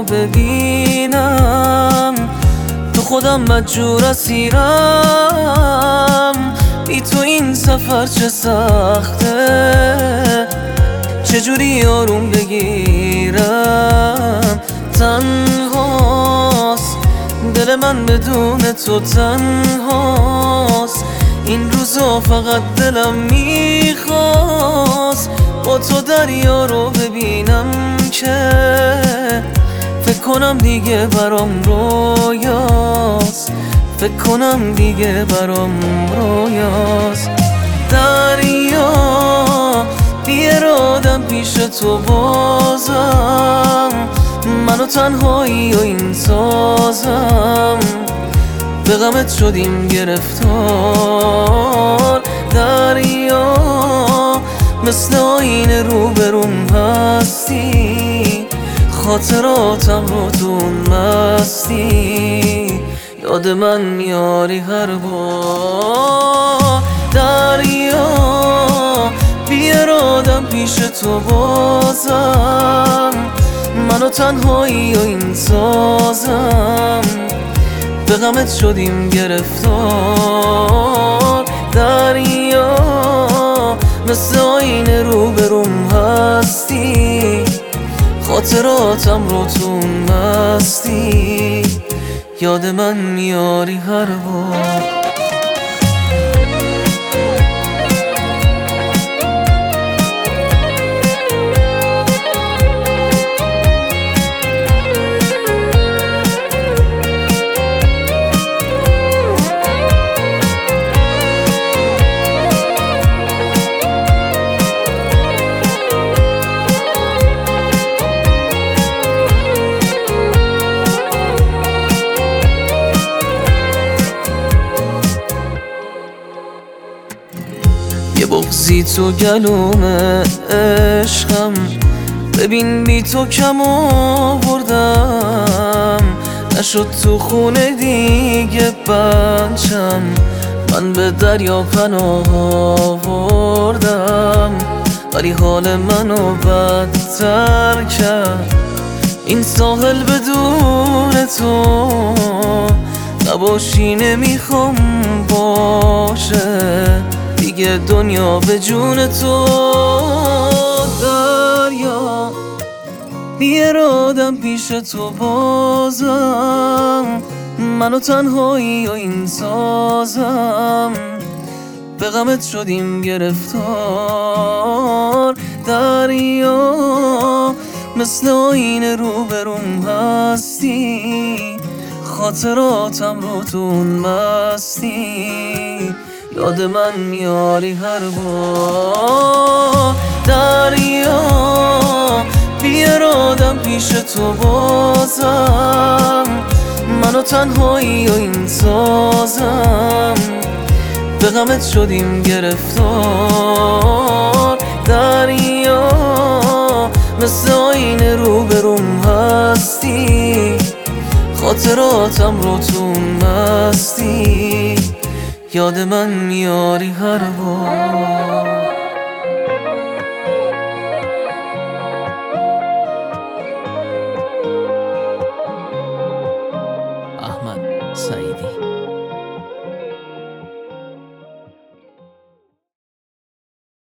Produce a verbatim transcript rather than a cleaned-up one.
ببینم، تو خودم مجبور اسیرم. بی تو این سفر چه سخته، چجوری آروم بگیرم. تنهاست دل من بدون تو، تنهاست این روزا، فقط دلم میخواست با تو دریا رو ببینم که فکر کنم دیگه برام رویاست، فکر کنم دیگه برام رویاست. دریا بی ارادم پیش تو بازم، منو تنهایی و این سازم، به غمت شدیم گرفتار. دریا مثل آینه روبروم هستی، خاطراتم رو دون مستی، یاد من میاری هر بار. دریا بی ارادم پیش تو بازم، منو تنهایی و این سازم، به غمت شدیم گرفتار. دریا مثل آینه روبروم هستی، خاطراتم رو تو مستی، یاد من میاری هر بار. یه بغضی تو گلوم عشقم، ببین بی تو کم آوردم، نشد تو خونه دیگه بچم، من به دریا پناه آوردم، ولی حال منو بدتر کرد این ساحل بدون تو. نباشی نمیخوام باشه دیگه دنیا به جون تو. دریا بی ارادم پیش تو بازم، منو تنهایی و این سازم، به غمت شدیم گرفتار. دریا مثل آینه روبروم هستی، خاطراتم رو تو مستی، یاد من میاری هر بار. دریا بی ارادم پیش تو بازم، منو تنهایی و این سازم، به غمت شدیم گرفتار. دریا مثل آینه روبروم هستی، خاطراتم رو تو مستی، یاد من میاری هر بار. احمد سعیدی.